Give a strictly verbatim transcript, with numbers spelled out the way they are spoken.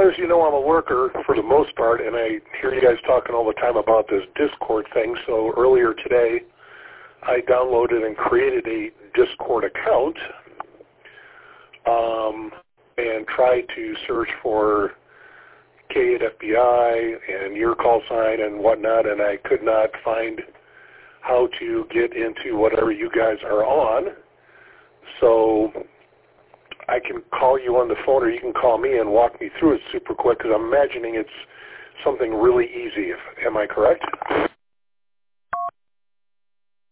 as you know, I'm a worker for the most part, and I hear you guys talking all the time about this Discord thing. So earlier today, I downloaded and created a Discord account um, and tried to search for K eight F B I and your call sign and whatnot, and I could not find how to get into whatever you guys are on. So I can call you on the phone, or you can call me and walk me through it super quick, because I'm imagining it's something really easy. If, am I correct?